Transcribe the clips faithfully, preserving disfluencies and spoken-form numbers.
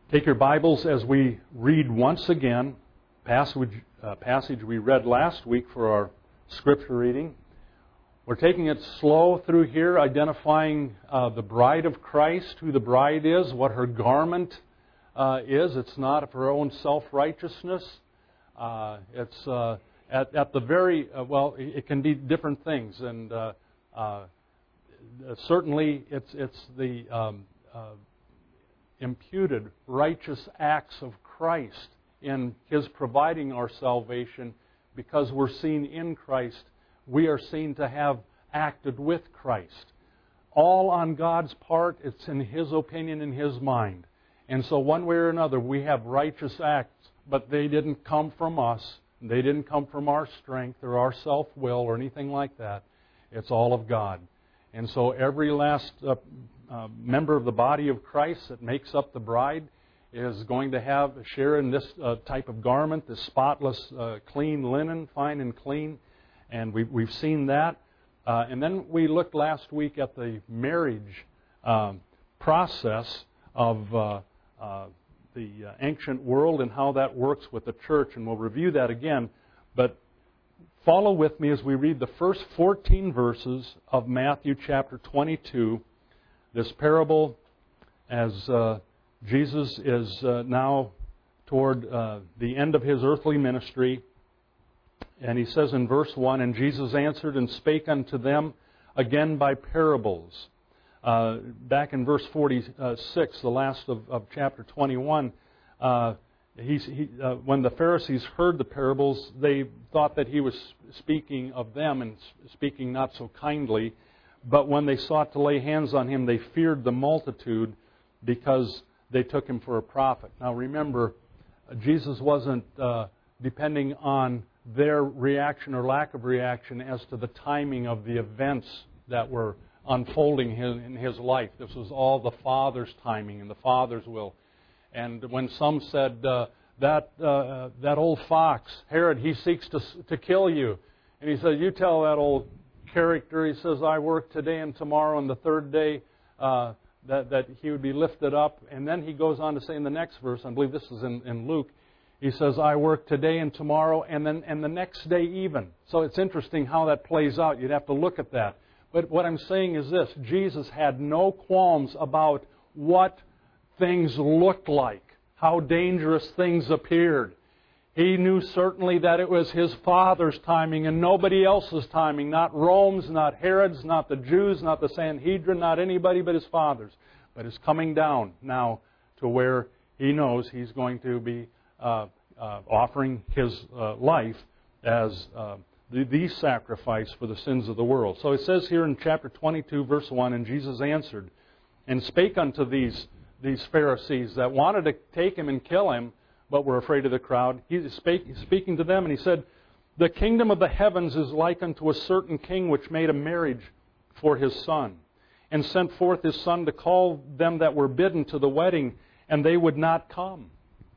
Take your Bibles as we read once again passage uh, passage we read last week for our scripture reading. We're taking it slow through here, identifying uh, the bride of Christ, who the bride is, what her garment uh, is. It's not of her own self-righteousness. Uh, it's uh, at, at the very, uh, well, it can be different things. And uh, uh, certainly it's, it's the um, uh, imputed righteous acts of Christ in His providing our salvation. Because we're seen in Christ, we are seen to have acted with Christ. All on God's part, it's in His opinion, in His mind. And so one way or another, we have righteous acts, but they didn't come from us. They didn't come from our strength or our self-will or anything like that. It's all of God. And so every last uh, uh, member of the body of Christ that makes up the bride is going to have a share in this uh, type of garment, this spotless, uh, clean linen, fine and clean. And we, we've seen that. Uh, and then we looked last week at the marriage um, process of uh, uh, the uh, ancient world and how that works with the church. And we'll review that again. But follow with me as we read the first fourteen verses of Matthew chapter twenty-two. This parable as uh, Jesus is uh, now toward uh, the end of His earthly ministry. And He says in verse one, "And Jesus answered and spake unto them again by parables." Uh, back in verse forty-six, the last of, of chapter twenty-one, uh, he's, he, uh, when the Pharisees heard the parables, they thought that He was speaking of them and speaking not so kindly. But when they sought to lay hands on Him, they feared the multitude because they took Him for a prophet. Now remember, Jesus wasn't uh, depending on their reaction or lack of reaction as to the timing of the events that were unfolding in His life. This was all the Father's timing and the Father's will. And when some said, uh, that uh, that old fox, Herod, he seeks to, to kill you. And He said, you tell that old character, he says, I work today and tomorrow, and the third day uh, that, that He would be lifted up. And then He goes on to say in the next verse, I believe this is in, in Luke, He says, I work today and tomorrow, and then and the next day even. So it's interesting how that plays out. You'd have to look at that. But what I'm saying is this: Jesus had no qualms about what things looked like, how dangerous things appeared. He knew certainly that it was His Father's timing and nobody else's timing. Not Rome's, not Herod's, not the Jews, not the Sanhedrin, not anybody but His Father's. But it's coming down now to where He knows He's going to be uh, uh, offering His uh, life as uh, the, the sacrifice for the sins of the world. So it says here in chapter twenty-two, verse one, "And Jesus answered and spake unto these, these Pharisees that wanted to take Him and kill Him, but were afraid of the crowd. He spake, speaking to them, and He said, The kingdom of the heavens is like unto a certain king which made a marriage for his son, and sent forth his son to call them that were bidden to the wedding, and they would not come.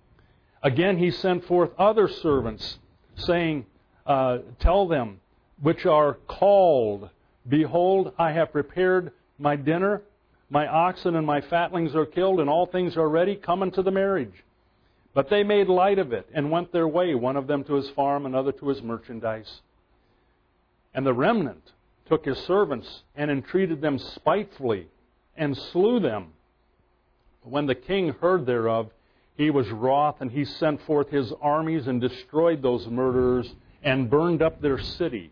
Again He sent forth other servants, saying, uh, Tell them which are called, Behold, I have prepared my dinner, my oxen and my fatlings are killed, and all things are ready. Come unto the marriage. But they made light of it, and went their way, one of them to his farm, another to his merchandise. And the remnant took his servants, and entreated them spitefully, and slew them. When the king heard thereof, he was wroth, and he sent forth his armies, and destroyed those murderers, and burned up their city.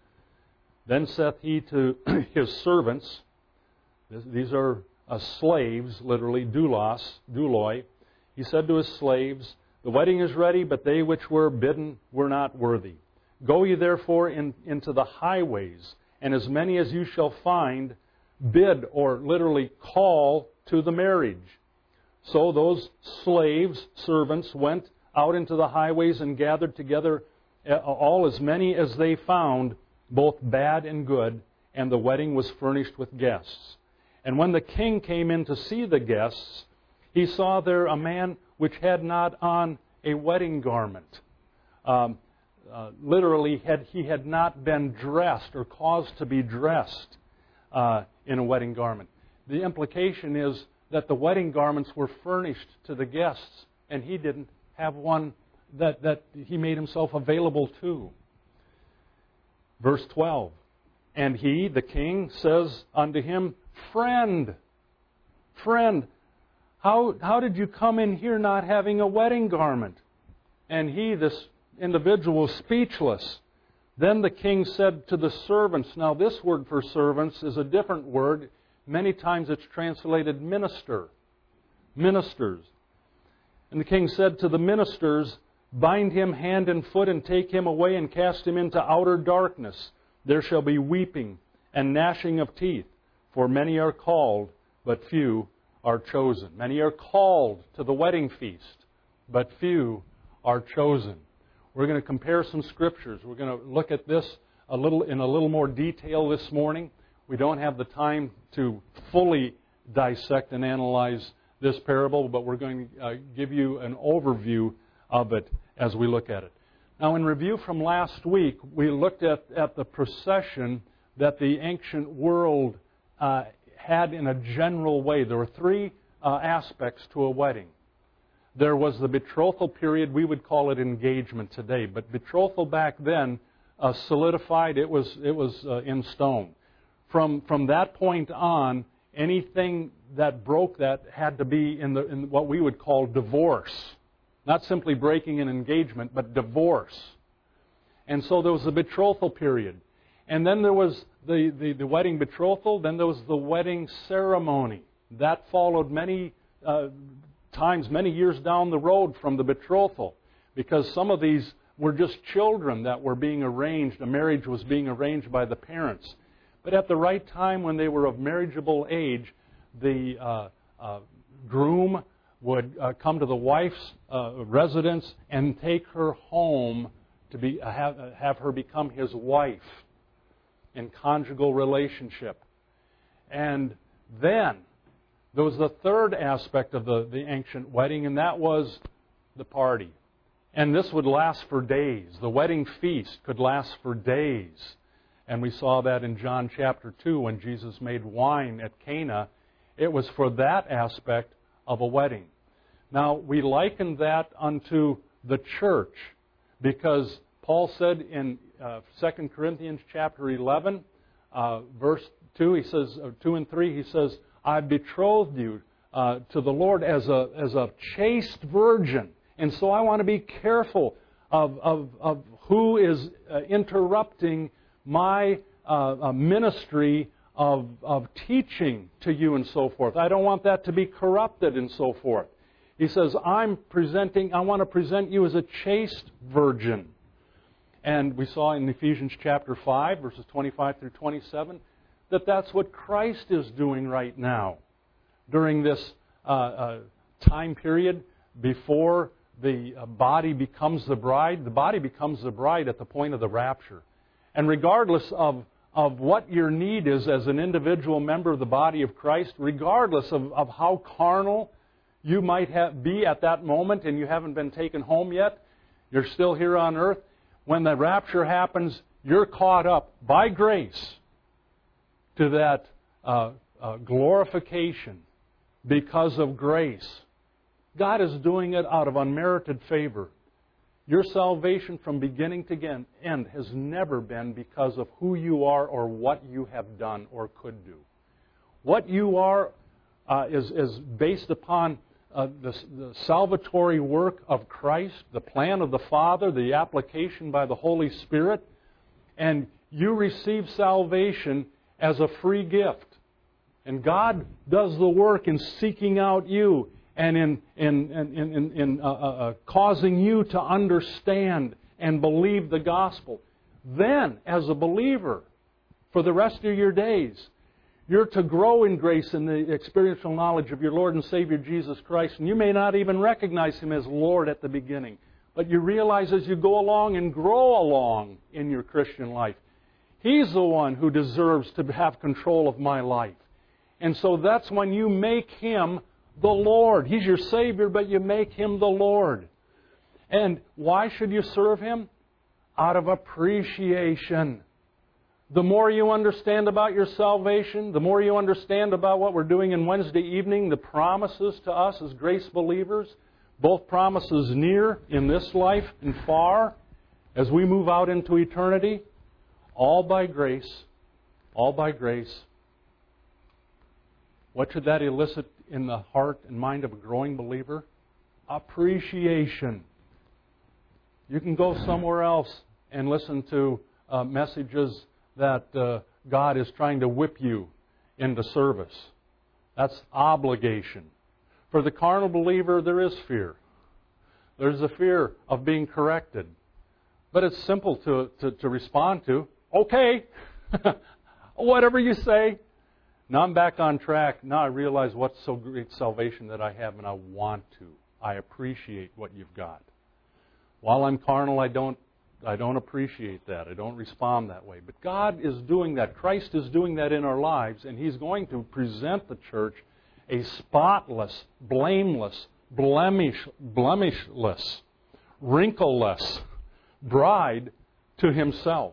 Then saith he to his servants," these are uh, slaves, literally, doulos, douloi, He said to His slaves, "The wedding is ready, but they which were bidden were not worthy. Go ye therefore in, into the highways, and as many as you shall find, bid," or literally call, "to the marriage." So those slaves, servants, went out into the highways and gathered together all as many as they found, both bad and good, and the wedding was furnished with guests. And when the king came in to see the guests, he saw there a man which had not on a wedding garment. Um, uh, literally, had, he had not been dressed or caused to be dressed uh, in a wedding garment. The implication is that the wedding garments were furnished to the guests, and he didn't have one that, that he made himself available to. Verse twelve, and he, the king, says unto him, Friend, friend, how, how did you come in here not having a wedding garment? And he, this individual, was speechless. Then the king said to the servants, now this word for servants is a different word. Many times it's translated minister. Ministers. And the king said to the ministers, Bind him hand and foot and take him away and cast him into outer darkness. There shall be weeping and gnashing of teeth, for many are called, but few are chosen. Many are called to the wedding feast, but few are chosen. We're going to compare some scriptures. We're going to look at this a little in a little more detail this morning. We don't have the time to fully dissect and analyze this parable, but we're going to uh, give you an overview of it as we look at it. Now, in review from last week, we looked at, at the procession that the ancient world uh, had in a general way. There were three uh, aspects to a wedding. There was the betrothal period. We would call it engagement today, but betrothal back then uh, solidified. It was it was uh, in stone. From from that point on, anything that broke that had to be in the in what we would call divorce. Not simply breaking an engagement, but divorce. And so there was the betrothal period. And then there was the, the, the wedding betrothal. Then there was the wedding ceremony. That followed many uh, times, many years down the road from the betrothal. Because some of these were just children that were being arranged. A marriage was being arranged by the parents. But at the right time, when they were of marriageable age, the uh, uh, groom would uh, come to the wife's uh, residence and take her home to be uh, have, uh, have her become his wife in conjugal relationship. And then there was the third aspect of the, the ancient wedding, and that was the party. And this would last for days. The wedding feast could last for days. And we saw that in John chapter two when Jesus made wine at Cana. It was for that aspect of a wedding. Now, we liken that unto the church because Paul said in uh, Second Corinthians chapter eleven, uh, verse two, he says, uh, two and three, he says, I betrothed you uh, to the Lord as a as a chaste virgin. And so I want to be careful of, of, of who is uh, interrupting my uh, uh, ministry of, of teaching to you and so forth. I don't want that to be corrupted and so forth. He says, I'm presenting, I want to present you as a chaste virgin. And we saw in Ephesians chapter five, verses twenty-five through twenty-seven, that that's what Christ is doing right now during this uh, uh, time period before the body becomes the bride. The body becomes the bride at the point of the rapture. And regardless of, of what your need is as an individual member of the body of Christ, regardless of, of how carnal you might have, be at that moment and you haven't been taken home yet, you're still here on earth, when the rapture happens, you're caught up by grace to that uh, uh, glorification because of grace. God is doing it out of unmerited favor. Your salvation from beginning to end has never been because of who you are or what you have done or could do. What you are uh, is, is based upon uh, the, the salvatory work of Christ, the plan of the Father, the application by the Holy Spirit, and you receive salvation as a free gift. And God does the work in seeking out you and in, in, in, in, in uh, uh, causing you to understand and believe the gospel. Then, as a believer, for the rest of your days, you're to grow in grace in the experiential knowledge of your Lord and Savior Jesus Christ. And you may not even recognize Him as Lord at the beginning. But you realize as you go along and grow along in your Christian life, He's the one who deserves to have control of my life. And so that's when you make Him the Lord. He's your Savior, but you make Him the Lord. And why should you serve Him? Out of appreciation. The more you understand about your salvation, the more you understand about what we're doing in Wednesday evening, the promises to us as grace believers, both promises near in this life and far as we move out into eternity, all by grace, all by grace. What should that elicit in the heart and mind of a growing believer? Appreciation. You can go somewhere else and listen to uh, messages that uh, God is trying to whip you into service. That's obligation. For the carnal believer, there is fear. There's a fear of being corrected. But it's simple to, to, to respond to. Okay, whatever you say. Now I'm back on track. Now I realize what's so great salvation that I have, and I want to. I appreciate what you've got. While I'm carnal, I don't I don't appreciate that. I don't respond that way. But God is doing that. Christ is doing that in our lives, and He's going to present the church a spotless, blameless, blemish, blemishless, wrinkleless bride to Himself.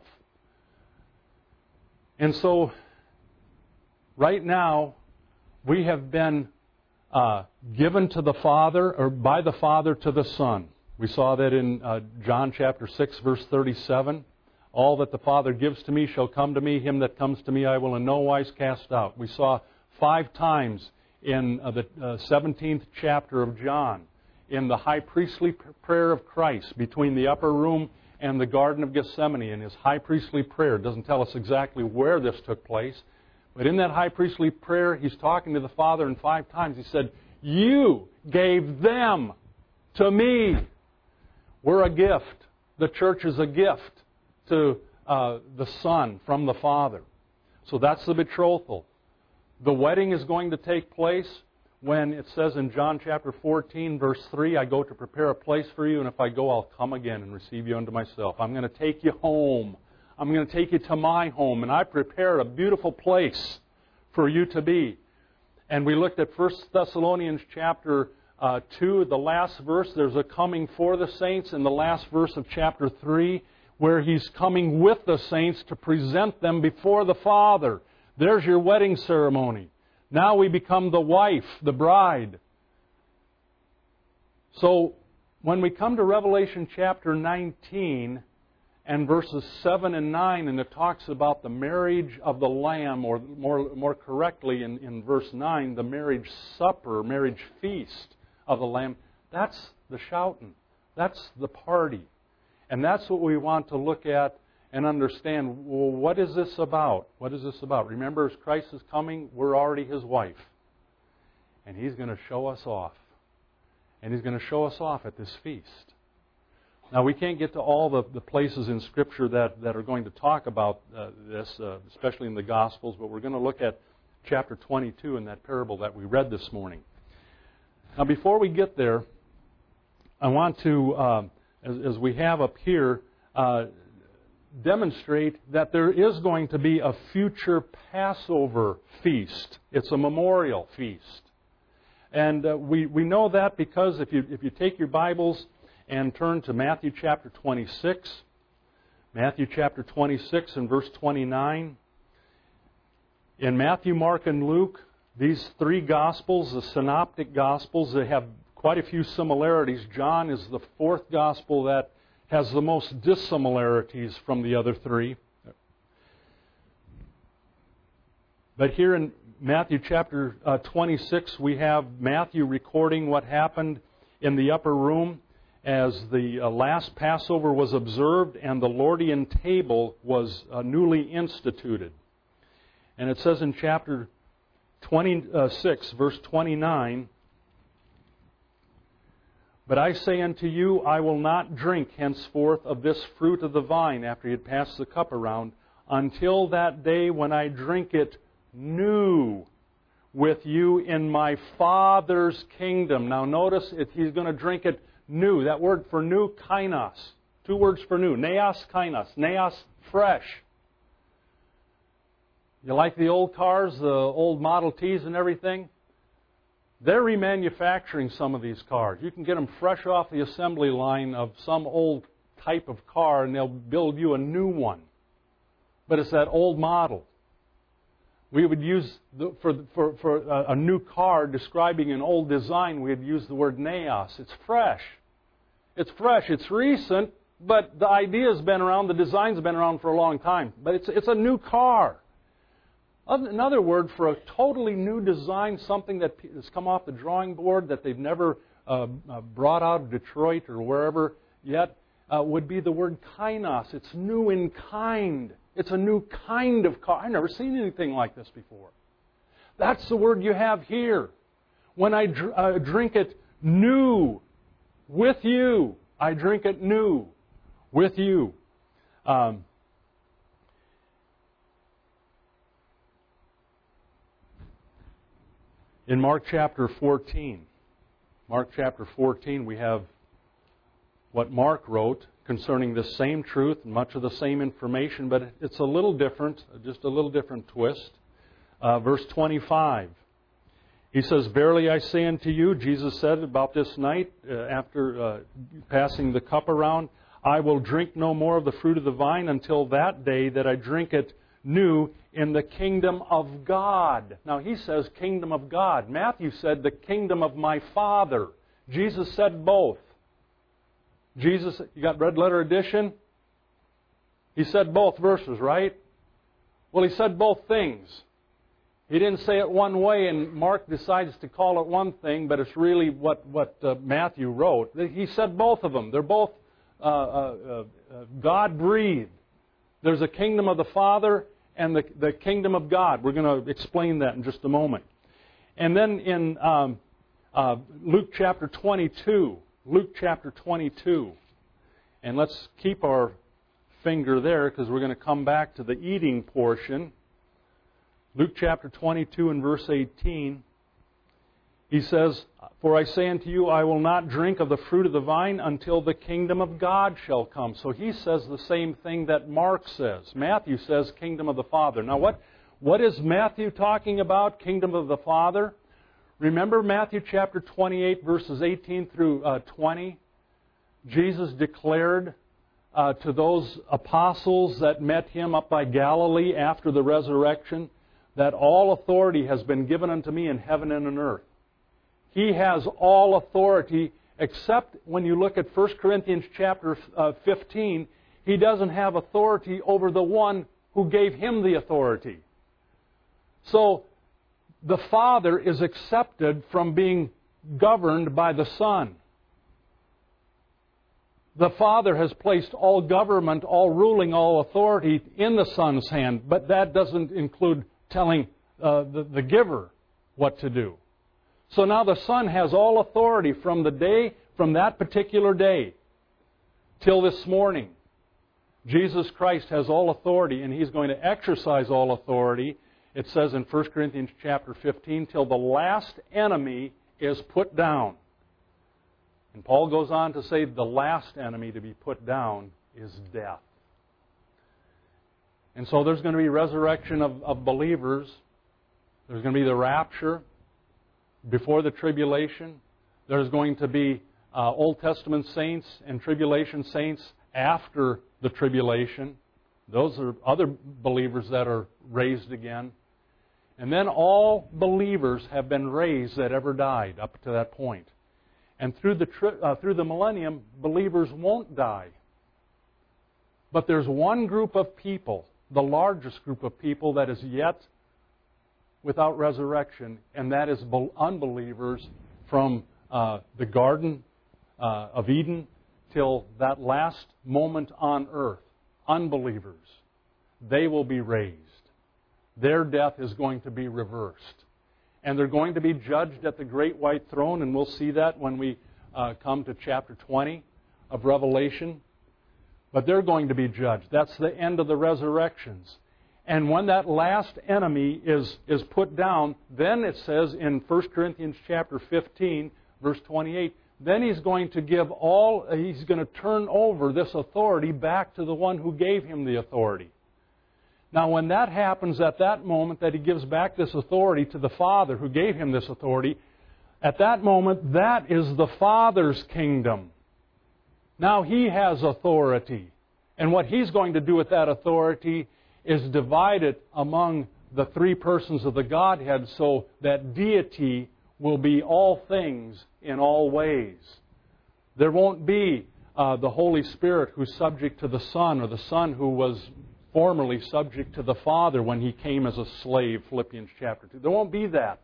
And so, right now, we have been uh, given to the Father, or by the Father to the Son. We saw that in uh, John chapter six, verse thirty-seven. All that the Father gives to me shall come to me. Him that comes to me I will in no wise cast out. We saw five times in uh, the uh, seventeenth chapter of John, in the high priestly prayer of Christ between the upper room and the Garden of Gethsemane. In His high priestly prayer, it doesn't tell us exactly where this took place, but in that high priestly prayer, He's talking to the Father, and five times He said, "You gave them to me." We're a gift. The church is a gift to uh, the Son from the Father. So that's the betrothal. The wedding is going to take place when it says in John chapter fourteen, verse three, I go to prepare a place for you, and if I go, I'll come again and receive you unto myself. I'm going to take you home. I'm going to take you to my home, and I prepare a beautiful place for you to be. And we looked at First Thessalonians chapter Uh, two, the last verse. There's a coming for the saints in the last verse of chapter three, where He's coming with the saints to present them before the Father. There's your wedding ceremony. Now we become the wife, the bride. So when we come to Revelation chapter nineteen and verses seven and nine, and it talks about the marriage of the Lamb, or more, more correctly in, in verse nine, the marriage supper, marriage feast of the Lamb, that's the shouting. That's the party. And that's what we want to look at and understand. Well, what is this about? What is this about? Remember, as Christ is coming, we're already His wife. And He's going to show us off. And He's going to show us off at this feast. Now, we can't get to all the, the places in Scripture that, that are going to talk about uh, this, uh, especially in the Gospels, but we're going to look at chapter twenty-two in that parable that we read this morning. Now, before we get there, I want to, uh, as, as we have up here, uh, demonstrate that there is going to be a future Passover feast. It's a memorial feast. And uh, we, we know that because if you, if you take your Bibles and turn to Matthew chapter twenty-six, Matthew chapter twenty-six and verse twenty-nine, in Matthew, Mark, and Luke, these three Gospels, the Synoptic Gospels, they have quite a few similarities. John is the fourth Gospel that has the most dissimilarities from the other three. But here in Matthew chapter uh, twenty-six, we have Matthew recording what happened in the upper room as the uh, last Passover was observed and the Lordian table was uh, newly instituted. And it says in chapter twenty-six, verse twenty-nine, "But I say unto you, I will not drink henceforth of this fruit of the vine," after He had passed the cup around, "until that day when I drink it new with you in my Father's kingdom." Now notice, if He's going to drink it new. That word for new, kainos. Two words for new. Neos, kainos. Neos, fresh. You like the old cars, the old Model Ts and everything? They're remanufacturing some of these cars. You can get them fresh off the assembly line of some old type of car, and they'll build you a new one. but it's that old model. We would use, the, for, for, for a, a new car describing an old design, we'd use the word neos. It's fresh. It's fresh. It's recent, but the idea's been around, the design's been around for a long time. But it's, it's a new car. Another word for a totally new design, something that has come off the drawing board that they've never uh, uh, brought out of Detroit or wherever yet, uh, would be the word kainos. It's new in kind. It's a new kind of car. I've never seen anything like this before. That's the word you have here. When I dr- uh, drink it new with you, I drink it new with you. Um, In Mark chapter fourteen, Mark chapter fourteen, we have what Mark wrote concerning this same truth, much of the same information, but it's a little different, just a little different twist. Uh, verse twenty-five, he says, "Verily I say unto you," Jesus said about this night, uh, after uh, passing the cup around, "I will drink no more of the fruit of the vine until that day that I drink it new in the kingdom of God." Now he says kingdom of God. Matthew said the kingdom of my Father. Jesus said both. Jesus, you got red letter edition? He said both verses, right? Well, he said both things. He didn't say it one way and Mark decides to call it one thing, but it's really what, what uh, Matthew wrote. He said both of them. They're both uh, uh, uh, God-breathed. There's a kingdom of the Father and the, the kingdom of God. We're going to explain that in just a moment. And then in um, uh, Luke chapter twenty-two, Luke chapter twenty-two, and let's keep our finger there because we're going to come back to the eating portion. Luke chapter twenty-two and verse eighteen, he says, "For I say unto you, I will not drink of the fruit of the vine until the kingdom of God shall come." So he says the same thing that Mark says. Matthew says kingdom of the Father. Now what, what is Matthew talking about, kingdom of the Father? Remember Matthew chapter twenty-eight, verses eighteen through uh, twenty? Jesus declared uh, to those apostles that met Him up by Galilee after the resurrection that all authority has been given unto me in heaven and on earth. He has all authority, except when you look at First Corinthians chapter fifteen, He doesn't have authority over the one who gave Him the authority. So, the Father is accepted from being governed by the Son. The Father has placed all government, all ruling, all authority in the Son's hand, but that doesn't include telling uh, the, the giver what to do. So now the Son has all authority from the day, from that particular day till this morning. Jesus Christ has all authority and He's going to exercise all authority. It says in First Corinthians chapter fifteen, till the last enemy is put down. And Paul goes on to say the last enemy to be put down is death. And so there's going to be resurrection of, of believers. There's going to be the rapture before the tribulation. There's going to be uh, Old Testament saints and tribulation saints after the tribulation. Those are other believers that are raised again. And then all believers have been raised that ever died up to that point. And through the tri- uh, through the millennium, believers won't die. But there's one group of people, the largest group of people that is yet without resurrection, and that is unbelievers from uh, the Garden uh, of Eden till that last moment on earth. Unbelievers. They will be raised. Their death is going to be reversed. And they're going to be judged at the great white throne, and we'll see that when we uh, come to chapter twenty of Revelation. But they're going to be judged. That's the end of the resurrections. And when that last enemy is, is put down, then it says in First Corinthians chapter fifteen, verse twenty-eight, then He's going to give all, He's going to turn over this authority back to the one who gave Him the authority. Now, when that happens at that moment, that He gives back this authority to the Father who gave Him this authority, at that moment, that is the Father's kingdom. Now He has authority. And what He's going to do with that authority is divided among the three persons of the Godhead so that deity will be all things in all ways. There won't be uh, the Holy Spirit who's subject to the Son, or the Son who was formerly subject to the Father when He came as a slave, Philippians chapter two. There won't be that.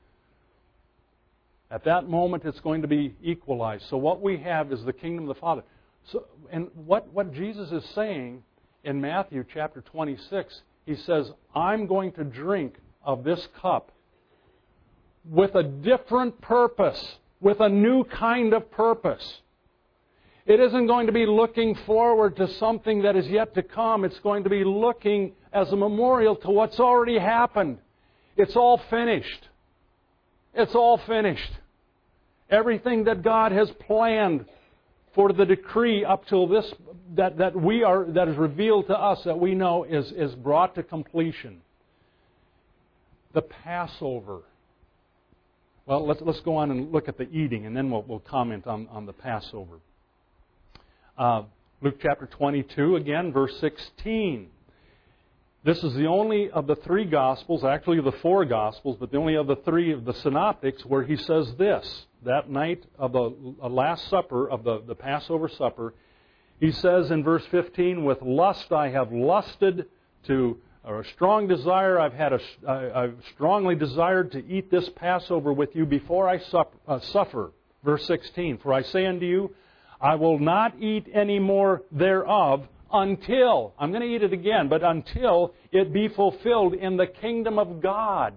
At that moment, it's going to be equalized. So what we have is the kingdom of the Father. So, and what, what Jesus is saying in Matthew chapter twenty-six, He says, I'm going to drink of this cup with a different purpose, with a new kind of purpose. It isn't going to be looking forward to something that is yet to come. It's going to be looking as a memorial to what's already happened. It's all finished. It's all finished. Everything that God has planned for the decree up till this, that, that we are, that is revealed to us, that we know is, is brought to completion. The Passover. Well, let's, let's go on and look at the eating, and then we'll, we'll comment on, on the Passover. Uh, Luke chapter twenty-two, again, verse sixteen. This is the only of the three Gospels, actually the four Gospels, but the only of the three of the Synoptics where He says this. That night of the Last Supper, of the, the Passover supper, He says in verse fifteen, with lust I have lusted to, or a strong desire, I've had a, I, I've strongly desired to eat this Passover with you before I sup, uh, suffer. Verse sixteen, for I say unto you, I will not eat any more thereof until, I'm going to eat it again, but until it be fulfilled in the kingdom of God.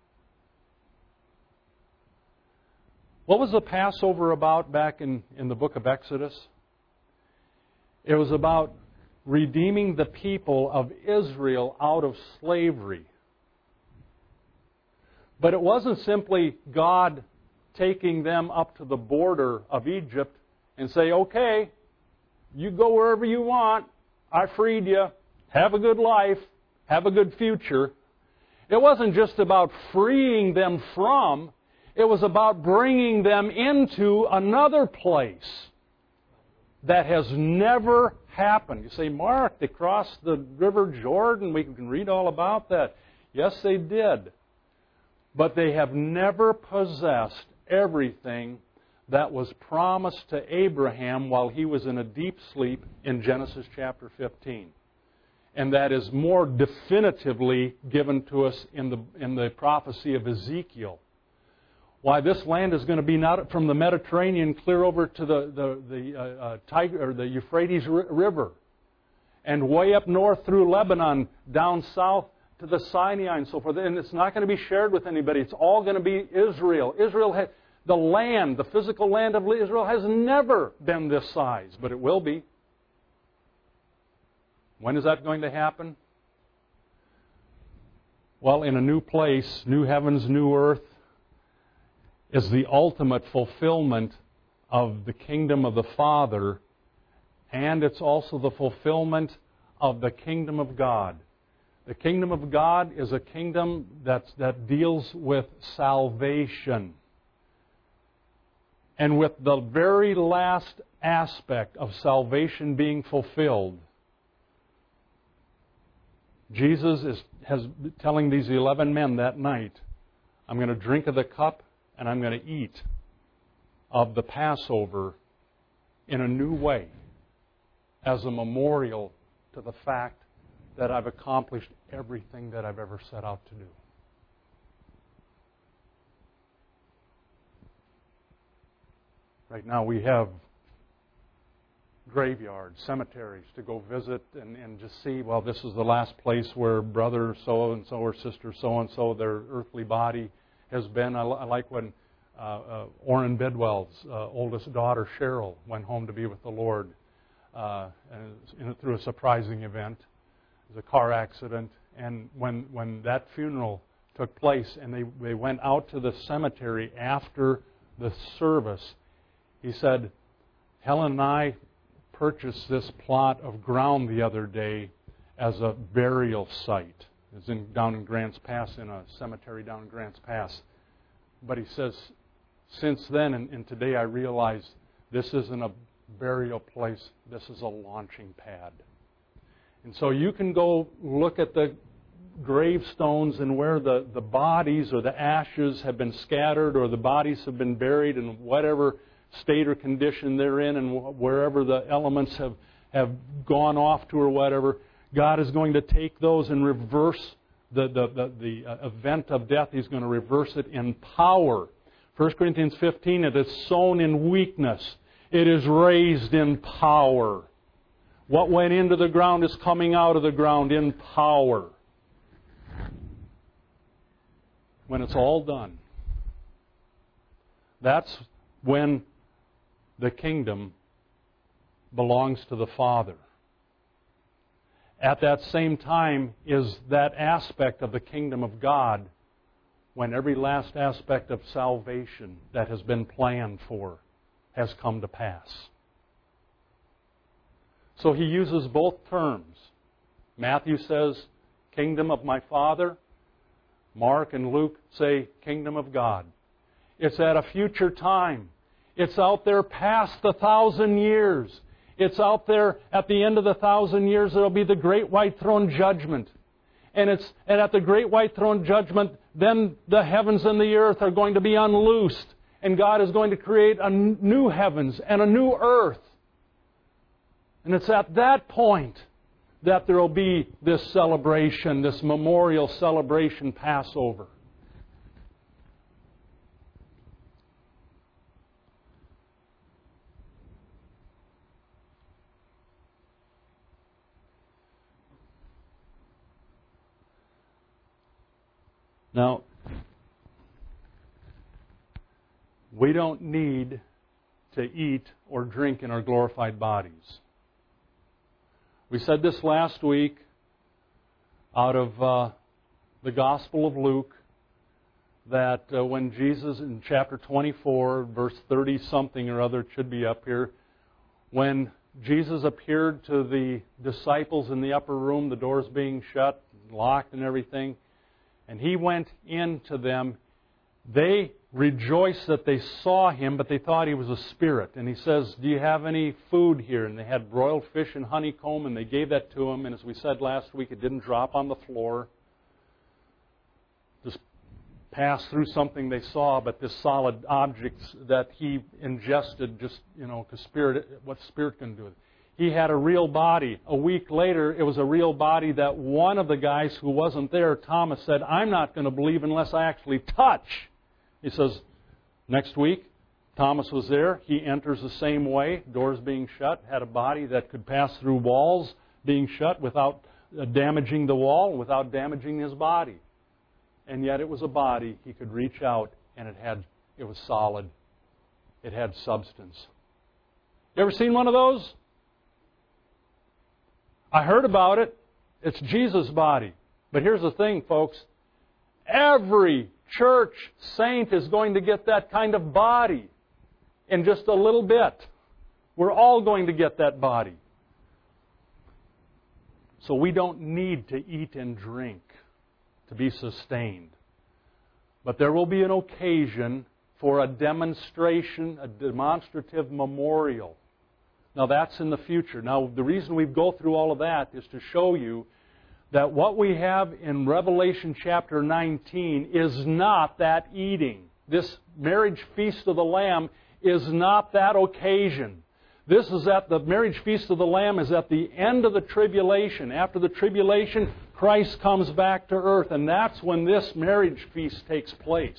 What was the Passover about back in, in the book of Exodus? It was about redeeming the people of Israel out of slavery. But it wasn't simply God taking them up to the border of Egypt and say, okay, you go wherever you want. I freed you. Have a good life. Have a good future. It wasn't just about freeing them from. It was about bringing them into another place that has never happened. You say, Mark, they crossed the River Jordan. We can read all about that. Yes, they did. But they have never possessed everything that was promised to Abraham while he was in a deep sleep in Genesis chapter fifteen. And that is more definitively given to us in the, in the prophecy of Ezekiel. Why this land is going to be not from the Mediterranean clear over to the, the, the, uh, uh, Tiger, or the Euphrates River, and way up north through Lebanon, down south to the Sinai and so forth. And it's not going to be shared with anybody. It's all going to be Israel. Israel has... The land, the physical land of Israel has never been this size, but it will be. When is that going to happen? Well, in a new place, new heavens, new earth, is the ultimate fulfillment of the kingdom of the Father, and it's also the fulfillment of the kingdom of God. The kingdom of God is a kingdom that's, that deals with salvation. And with the very last aspect of salvation being fulfilled, Jesus is has telling these eleven men that night, I'm going to drink of the cup and I'm going to eat of the Passover in a new way as a memorial to the fact that I've accomplished everything that I've ever set out to do. Right now we have graveyards, cemeteries to go visit and, and just see, well, this is the last place where brother so-and-so or sister so-and-so, their earthly body has been. I, I like when uh, uh, Orrin Bidwell's uh, oldest daughter, Cheryl, went home to be with the Lord uh, and through a surprising event. It was a car accident. And when, when that funeral took place and they, they went out to the cemetery after the service, he said, Helen and I purchased this plot of ground the other day as a burial site. It's in, down in Grants Pass, in a cemetery down in Grants Pass. But he says, since then and, and today I realize this isn't a burial place, this is a launching pad. And so you can go look at the gravestones and where the, the bodies or the ashes have been scattered or the bodies have been buried in whatever state or condition they're in and wherever the elements have, have gone off to or whatever. God is going to take those and reverse the, the, the, the event of death. He's going to reverse it in power. First Corinthians fifteen, it is sown in weakness. It is raised in power. What went into the ground is coming out of the ground in power. When it's all done, that's when the kingdom belongs to the Father. At that same time is that aspect of the kingdom of God when every last aspect of salvation that has been planned for has come to pass. So he uses both terms. Matthew says, kingdom of my Father. Mark and Luke say, kingdom of God. It's at a future time. It's out there past the thousand years. It's out there at the end of the thousand years. There will be the great white throne judgment. And it's and at the great white throne judgment, then the heavens and the earth are going to be unloosed. And God is going to create a new heavens and a new earth. And it's at that point that there will be this celebration, this memorial celebration Passover. Now, we don't need to eat or drink in our glorified bodies. We said this last week out of uh, the Gospel of Luke, that uh, when Jesus, in chapter twenty-four, verse thirty-something or other, it should be up here, when Jesus appeared to the disciples in the upper room, the doors being shut, locked and everything, and He went into them, they rejoiced that they saw Him, but they thought He was a spirit. And He says, do you have any food here? And they had broiled fish and honeycomb, and they gave that to Him. And as we said last week, it didn't drop on the floor. Just passed through something they saw, but this solid object that He ingested, just, you know, because spirit, what spirit can do with it. He had a real body. A week later, it was a real body that one of the guys who wasn't there, Thomas, said, I'm not going to believe unless I actually touch. He says, next week, Thomas was there. He enters the same way, doors being shut, had a body that could pass through walls being shut without damaging the wall, without damaging his body. And yet it was a body. He could reach out, and it had it was solid. It had substance. You ever seen one of those? I heard about it. It's Jesus' body. But here's the thing, folks. Every church saint is going to get that kind of body in just a little bit. We're all going to get that body. So we don't need to eat and drink to be sustained. But there will be an occasion for a demonstration, a demonstrative memorial. Now that's in the future. Now the reason we go through all of that is to show you that what we have in Revelation chapter nineteen is not that eating. This marriage feast of the Lamb is not that occasion. This is at the marriage feast of the Lamb is at the end of the tribulation. After the tribulation, Christ comes back to earth, and that's when this marriage feast takes place.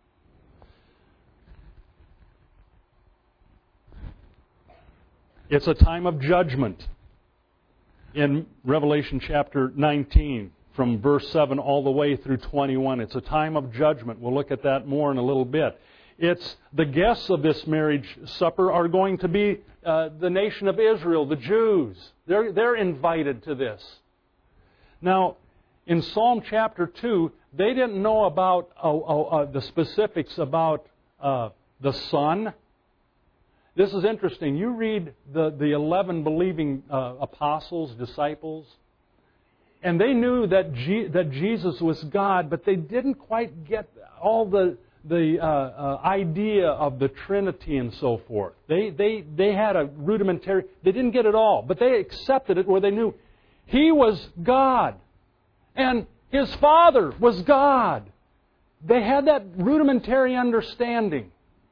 It's a time of judgment in Revelation chapter nineteen, from verse seven all the way through twenty-one. It's a time of judgment. We'll look at that more in a little bit. It's the guests of this marriage supper are going to be uh, the nation of Israel, the Jews. They're, they're invited to this. Now, in Psalm chapter two, they didn't know about uh, uh, uh, the specifics about uh, the sun. This is interesting. You read the, the eleven believing uh, apostles, disciples, and they knew that G, that Jesus was God, but they didn't quite get all the the uh, uh, idea of the Trinity and so forth. They they they had a rudimentary. They didn't get it all, but they accepted it where they knew He was God. And his father was God. They had that rudimentary understanding.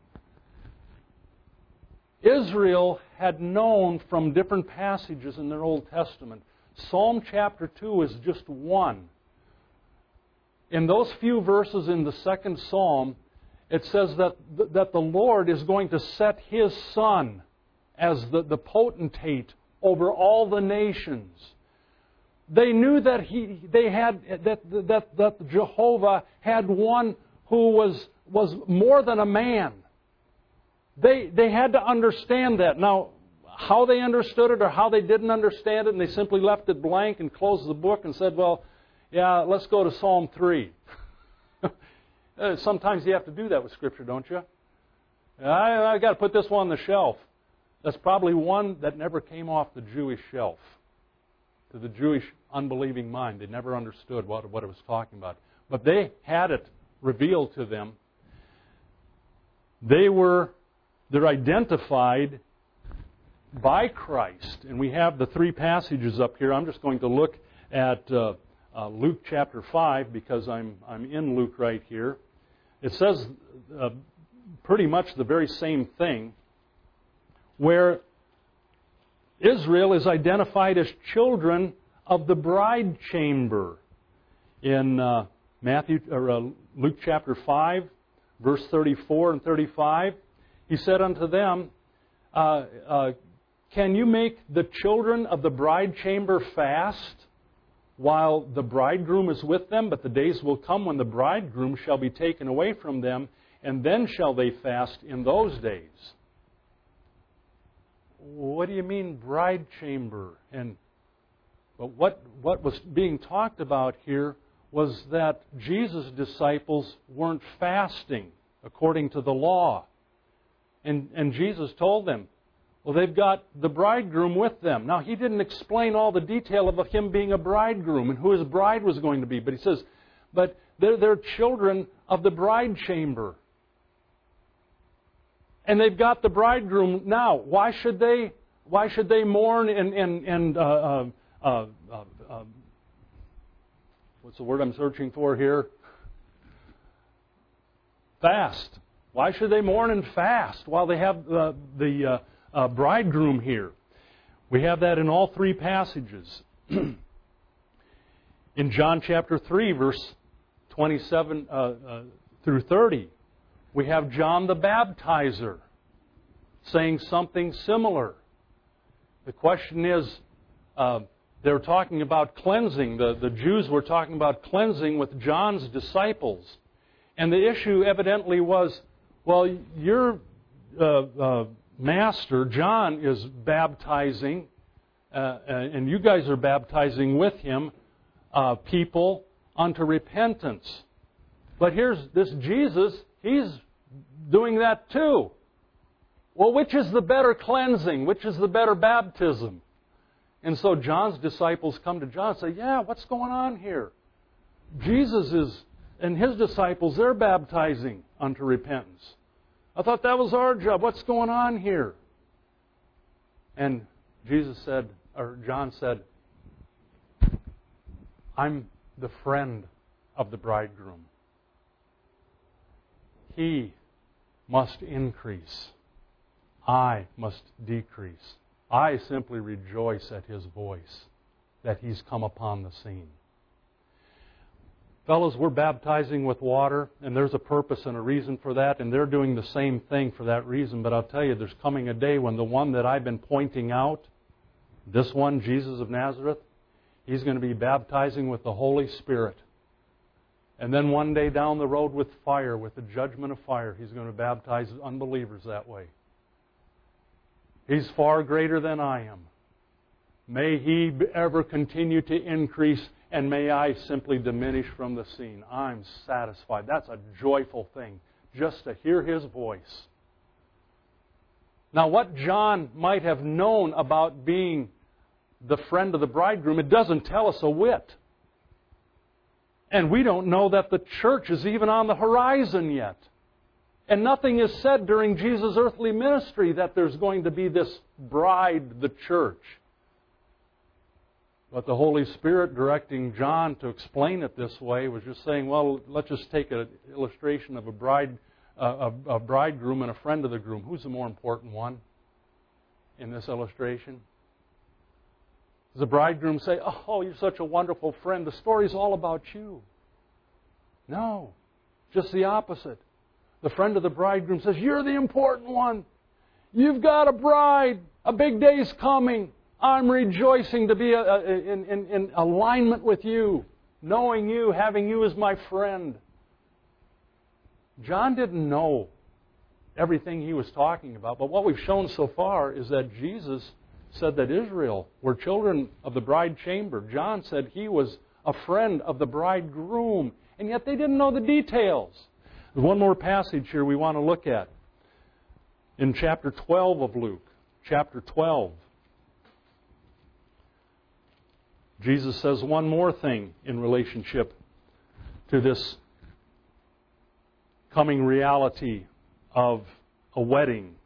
Israel had known from different passages in their Old Testament. Psalm chapter two is just one. In those few verses in the second Psalm, it says that, that the Lord is going to set His Son as the, the potentate over all the nations. They knew that he, they had that, that, that Jehovah had one who was, was more than a man. They, they had to understand that. Now, how they understood it or how they didn't understand it, and they simply left it blank and closed the book and said, well, yeah, let's go to Psalm three. Sometimes you have to do that with Scripture, don't you? I, I got to put this one on the shelf. That's probably one that never came off the Jewish shelf. To the Jewish unbelieving mind. They never understood what, what it was talking about. But they had it revealed to them. They were, they're identified by Christ. And we have the three passages up here. I'm just going to look at uh, uh, Luke chapter five because I'm, I'm in Luke right here. It says uh, pretty much the very same thing, where Israel is identified as children of the bride chamber. In uh, Matthew or uh, Luke chapter five, verse thirty-four and thirty-five, He said unto them, uh, uh, "Can you make the children of the bride chamber fast while the bridegroom is with them? But the days will come when the bridegroom shall be taken away from them, and then shall they fast in those days." What do you mean bride chamber? And but what what was being talked about here was that Jesus' disciples weren't fasting according to the law. And and Jesus told them, well, they've got the bridegroom with them. Now, He didn't explain all the detail of Him being a bridegroom and who His bride was going to be. But He says, but they're, they're children of the bride chamber. And they've got the bridegroom now. Why should they? Why should they mourn and and and uh, uh, uh, uh, uh, what's the word I'm searching for here? Fast. Why should they mourn and fast while they have uh, the uh, uh, bridegroom here? We have that in all three passages. In John chapter three, verse twenty-seven uh, uh, through thirty. We have John the Baptizer saying something similar. The question is, uh, they're talking about cleansing. The, the Jews were talking about cleansing with John's disciples. And the issue evidently was, well, your uh, uh, master, John, is baptizing, uh, and you guys are baptizing with him uh, people unto repentance. But here's this Jesus, He's doing that too. Well, which is the better cleansing? Which is the better baptism? And so John's disciples come to John and say, yeah, what's going on here? Jesus is, and His disciples, they're baptizing unto repentance. I thought that was our job. What's going on here? And Jesus said, or John said, I'm the friend of the bridegroom. He must increase. I must decrease. I simply rejoice at His voice, that He's come upon the scene. Fellows, we're baptizing with water, and there's a purpose and a reason for that, and they're doing the same thing for that reason. But I'll tell you, there's coming a day when the one that I've been pointing out, this one, Jesus of Nazareth, He's going to be baptizing with the Holy Spirit. And then one day down the road with fire, with the judgment of fire, He's going to baptize unbelievers that way. He's far greater than I am. May He ever continue to increase, and may I simply diminish from the scene. I'm satisfied. That's a joyful thing, just to hear His voice. Now, what John might have known about being the friend of the bridegroom, it doesn't tell us a whit. And we don't know that the church is even on the horizon yet. And nothing is said during Jesus' earthly ministry that there's going to be this bride, the church. But the Holy Spirit directing John to explain it this way was just saying, well, let's just take an illustration of a bride, uh, a, a bridegroom and a friend of the groom. Who's the more important one in this illustration? Does the bridegroom say, oh, you're such a wonderful friend, the story's all about you? No, just the opposite. The friend of the bridegroom says, you're the important one. You've got a bride. A big day's coming. I'm rejoicing to be a, a, in, in, in alignment with you, knowing you, having you as my friend. John didn't know everything he was talking about, but what we've shown so far is that Jesus said that Israel were children of the bride chamber. John said he was a friend of the bridegroom, and yet they didn't know the details. There's one more passage here we want to look at in chapter twelve of Luke. Chapter twelve. Jesus says one more thing in relationship to this coming reality of a wedding.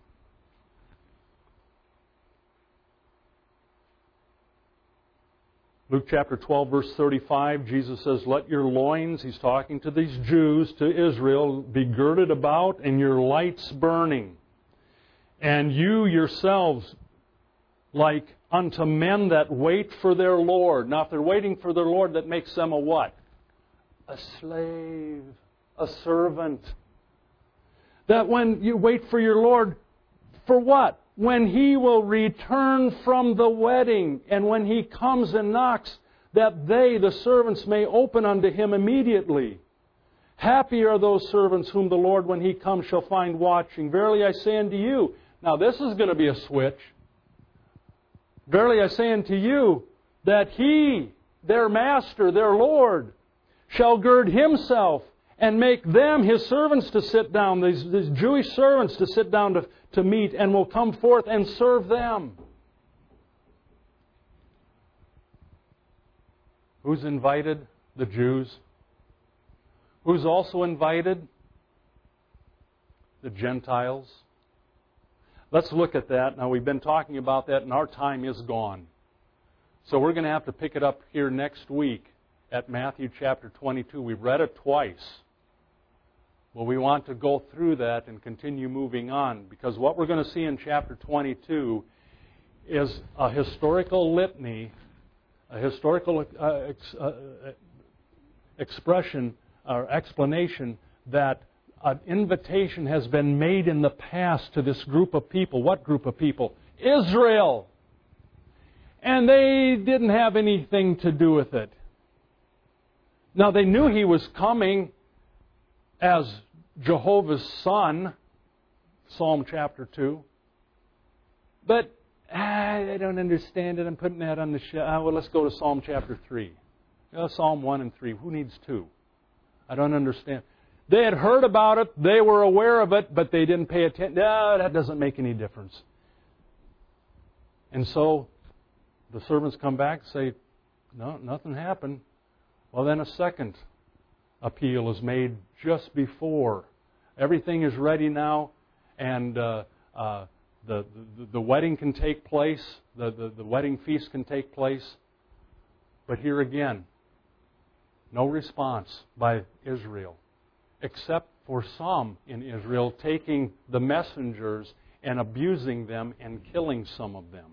Luke chapter twelve, verse thirty-five, Jesus says, let your loins, He's talking to these Jews, to Israel, be girded about and your lights burning. And you yourselves, like unto men that wait for their Lord. Now, if they're waiting for their Lord, that makes them a what? A slave, a servant. That when you wait for your Lord, for what? When He will return from the wedding, and when He comes and knocks, that they, the servants, may open unto Him immediately. Happy are those servants whom the Lord, when He comes, shall find watching. Verily I say unto you, now this is going to be a switch. Verily I say unto you, that He, their Master, their Lord, shall gird Himself and make them His servants to sit down, these, these Jewish servants to sit down to, to meat, and will come forth and serve them. Who's invited? The Jews. Who's also invited? The Gentiles. Let's look at that. Now, we've been talking about that, and our time is gone. So we're going to have to pick it up here next week at Matthew chapter twenty-two. We've read it twice. Well, we want to go through that and continue moving on, because what we're going to see in chapter twenty-two is a historical litany, a historical uh, ex, uh, expression or explanation that an invitation has been made in the past to this group of people. What group of people? Israel. And they didn't have anything to do with it. Now, they knew He was coming as Jehovah's Son, Psalm chapter two. But I don't understand it. I'm putting that on the shelf. Ah, well, let's go to Psalm chapter three. Uh, Psalm one and three. Who needs two? I don't understand. They had heard about it. They were aware of it, but they didn't pay attention. No, that doesn't make any difference. And so the servants come back and say, no, nothing happened. Well, then a second appeal is made just before. Everything is ready now, and uh, uh, the, the the wedding can take place. The, the, the wedding feast can take place. But here again, no response by Israel, except for some in Israel taking the messengers and abusing them and killing some of them.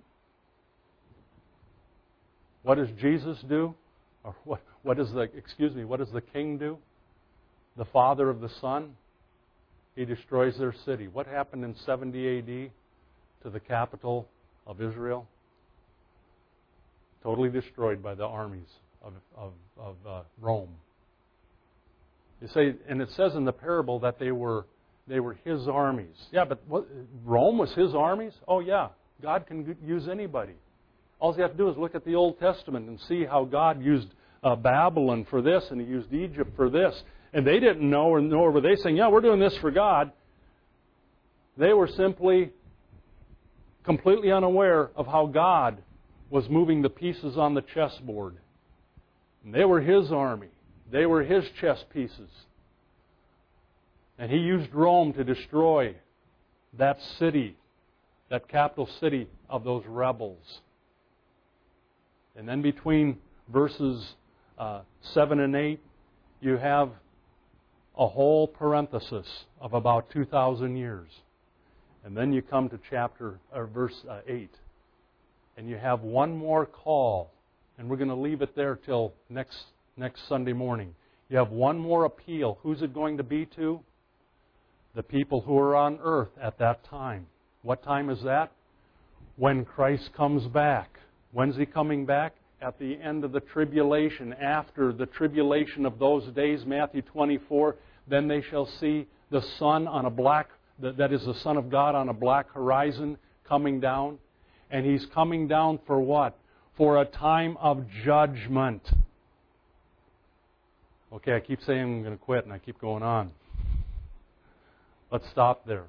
What does Jesus do? Or what, what does the, excuse me, what does the king do? The father of the son? He destroys their city. What happened in seventy A D to the capital of Israel? Totally destroyed by the armies of, of, of uh, Rome. You say, and it says in the parable that they were they were His armies. Yeah, but what, Rome was His armies? Oh yeah, God can use anybody. All you have to do is look at the Old Testament and see how God used uh, Babylon for this, and He used Egypt for this. And they didn't know, or nor were they saying, yeah, we're doing this for God. They were simply completely unaware of how God was moving the pieces on the chessboard. And they were His army. They were His chess pieces. And He used Rome to destroy that city, that capital city of those rebels. And then between verses uh, seven and eight, you have a whole parenthesis of about two thousand years. And then you come to chapter or verse uh, eight, and you have one more call, and we're going to leave it there till next next Sunday morning. You have one more appeal. Who's it going to be to? The people who are on earth at that time. What time is that? When Christ comes back. When's He coming back? At the end of the tribulation, after the tribulation of those days, Matthew twenty-four, then they shall see the sun on a black, that is the Son of God on a black horizon coming down. And He's coming down for what? For a time of judgment. Okay, I keep saying I'm going to quit and I keep going on. Let's stop there.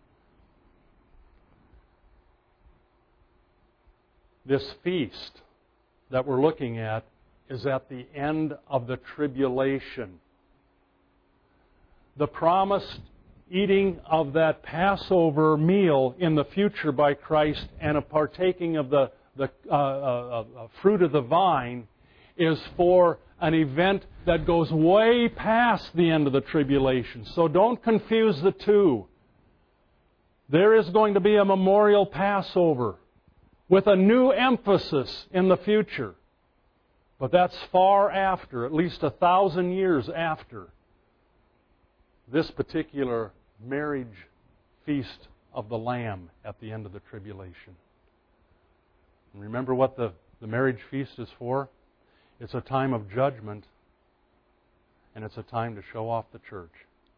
This feast that we're looking at is at the end of the tribulation. The promised eating of that Passover meal in the future by Christ and a partaking of the, the uh, uh, uh, fruit of the vine is for an event that goes way past the end of the tribulation. So don't confuse the two. There is going to be a memorial Passover with a new emphasis in the future. But that's far after, at least a thousand years after this particular marriage feast of the Lamb at the end of the tribulation. And remember what the, the marriage feast is for? It's a time of judgment, and it's a time to show off the church.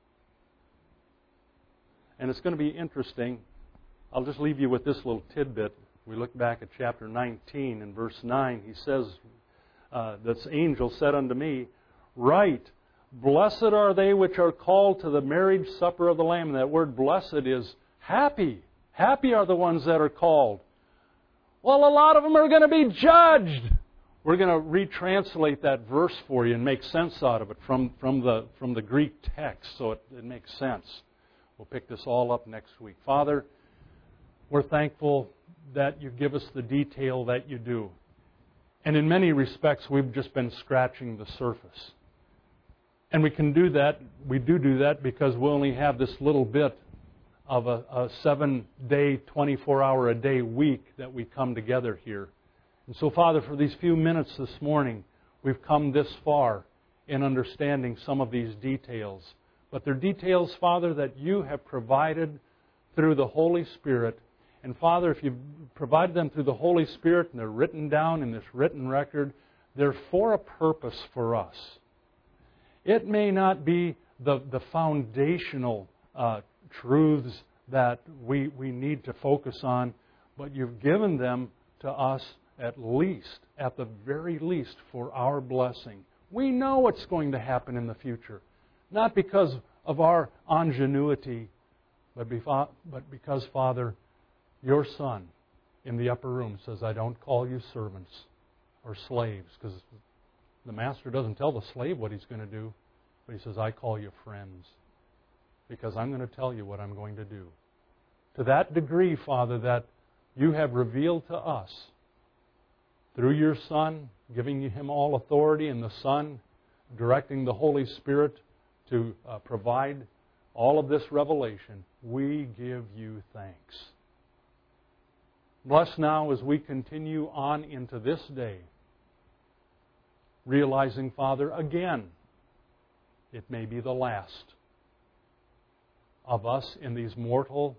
And it's going to be interesting. I'll just leave you with this little tidbit. We look back at chapter nineteen and verse nine. He says, uh, this angel said unto me, Write, blessed are they which are called to the marriage supper of the Lamb. And that word blessed is happy. Happy are the ones that are called. Well, a lot of them are going to be judged. We're going to retranslate that verse for you and make sense out of it from, from, the, from the Greek text so it, it makes sense. We'll pick this all up next week. Father, we're thankful that you give us the detail that you do. And in many respects, we've just been scratching the surface. And we can do that, we do do that because we only have this little bit of a, a seven-day, twenty-four-hour-a-day week that we come together here. And so, Father, for these few minutes this morning, we've come this far in understanding some of these details. But they're details, Father, that you have provided through the Holy Spirit. And, Father, if you've provided them through the Holy Spirit and they're written down in this written record, they're for a purpose for us. It may not be the, the foundational uh, truths that we, we need to focus on, but you've given them to us at least, at the very least, for our blessing. We know what's going to happen in the future, not because of our ingenuity, but, befo- but because, Father, your Son in the upper room says, I don't call you servants or slaves, because the Master doesn't tell the slave what He's going to do, but He says, I call you friends, because I'm going to tell you what I'm going to do. To that degree, Father, that you have revealed to us through your Son, giving Him all authority, and the Son directing the Holy Spirit to uh, provide all of this revelation, we give you thanks. Bless now as we continue on into this day, realizing, Father, again, it may be the last of us in these mortal,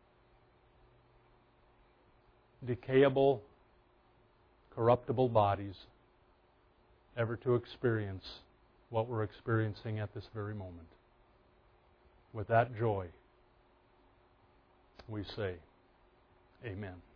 decayable, corruptible bodies ever to experience what we're experiencing at this very moment. With that joy, we say, Amen.